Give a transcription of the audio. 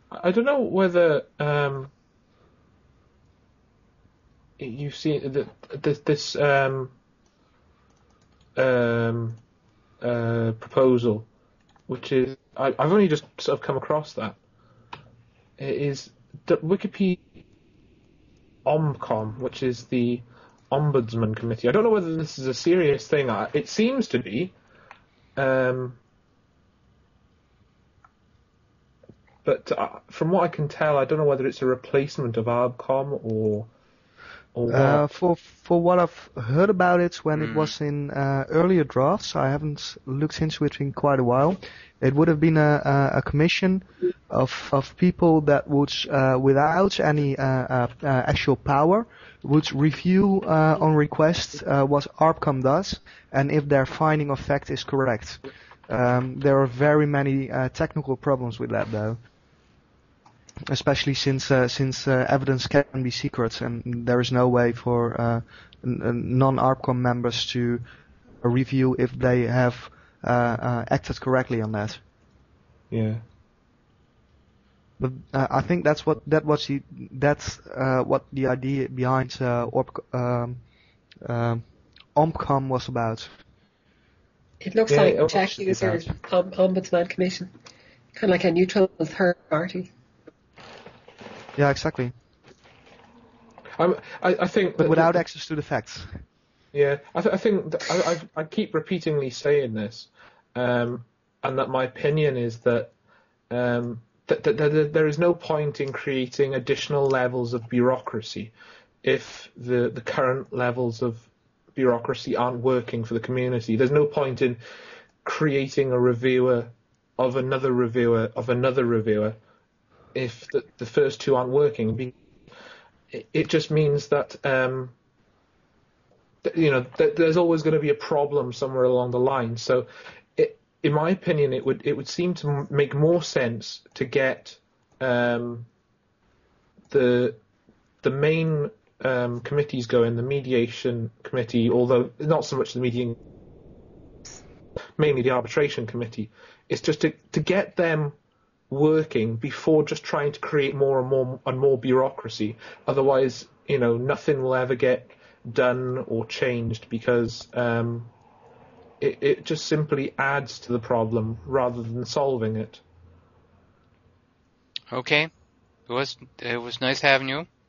I don't know whether you've seen this um, proposal, which is I've only just sort of come across that. It is the Wikipedia Omcom, which is the Ombudsman Committee. I don't know whether this is a serious thing. It seems to be, um, but from what I can tell, I don't know whether it's a replacement of Arbcom or what. For what I've heard about it when it was in earlier drafts, I haven't looked into it in quite a while. It would have been a commission of people that would, without any actual power, would review on request what ARPCOM does and if their finding of fact is correct. There are very many technical problems with that, though. Especially since evidence can be secret and there is no way for non-ARPCOM members to review if they have acted correctly on that. Yeah. But I think that's what the idea behind OMCOM was about. It looks like Jack User's Ombudsman Commission, kind of like a neutral third party. Yeah, exactly. I think, but without access to the facts. Yeah, I think that I keep repeatedly saying this, and that my opinion is that that there is no point in creating additional levels of bureaucracy if the current levels of bureaucracy aren't working for the community. There's no point in creating a reviewer of another reviewer of another reviewer if the first two aren't working. It just means that that there's always going to be a problem somewhere along the line. So, in my opinion, it would seem to make more sense to get the main committees going, the mediation committee, although not so much the mediation, mainly the arbitration committee. It's just to get them working before just trying to create more and more bureaucracy. Otherwise, nothing will ever get done or changed because it just simply adds to the problem rather than solving it. Okay, it was nice having you.